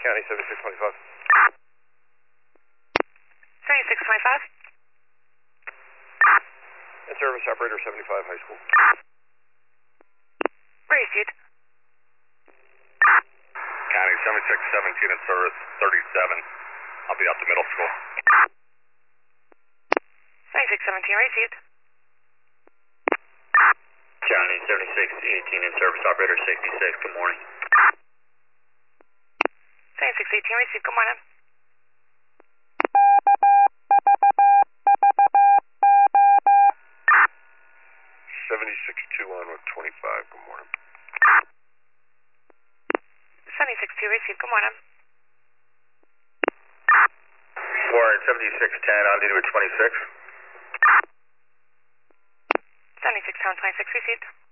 County 7625. 7625. In service operator 75 high school. Received. County 7617 in service 37. I'll be out to middle school. 7617 received. County 7618 in service operator 66. Good morning. 7618 received. Good morning. On with 25. Good morning. 762 received. Good morning. Warren 7610. I'll need you at 26. 76 26 received.